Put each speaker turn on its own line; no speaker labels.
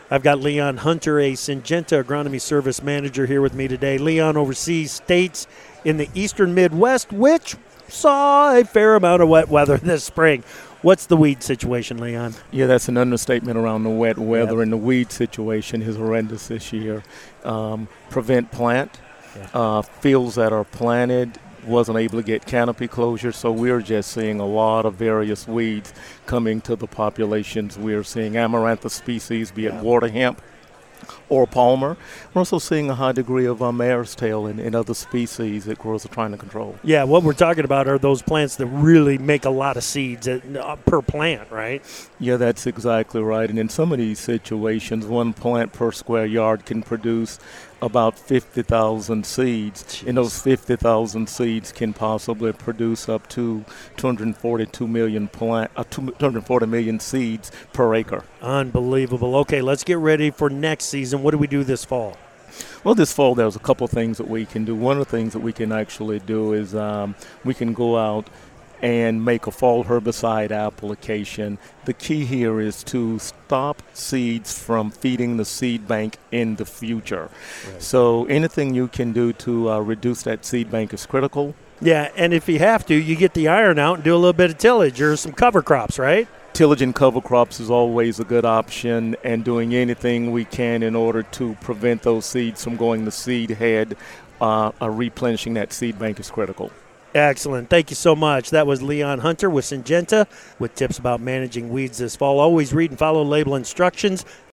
I've got Leon Hunter, a Syngenta Agronomy Service Manager, here with me today. Leon oversees states in the eastern Midwest, which saw a fair amount of wet weather this spring. What's the weed situation, Leon?
Yeah, that's an understatement around the wet weather.
Yep.
And the weed situation is horrendous this year. Prevent plant. Fields that are planted wasn't able to get canopy closure, so we're just seeing a lot of various weeds coming to the populations. We're seeing amaranthus species, be it water hemp or palmer. We're also seeing a high degree of mare's tail and other species that growers are trying to control.
Yeah, what we're talking about are those plants that really make a lot of seeds per plant, right?
Yeah, that's exactly right. And in some of these situations, one plant per square yard can produce about 50,000 seeds.
Jeez.
And those 50,000 seeds can possibly produce up to 240 million seeds per acre.
Unbelievable. Okay, let's get ready for next season. What do we do this fall?
Well, this fall there's a couple things that we can do. One of the things that we can actually do is we can go out and make a fall herbicide application. The key here is to stop seeds from feeding the seed bank in the future. Right. So anything you can do to reduce that seed bank is critical.
Yeah, and if you have to, you get the iron out and do a little bit of tillage or some cover crops, right?
Tillage and cover crops is always a good option, and doing anything we can in order to prevent those seeds from going to seed head, replenishing that seed bank is critical.
Excellent. Thank you so much. That was Leon Hunter with Syngenta with tips about managing weeds this fall. Always read and follow label instructions.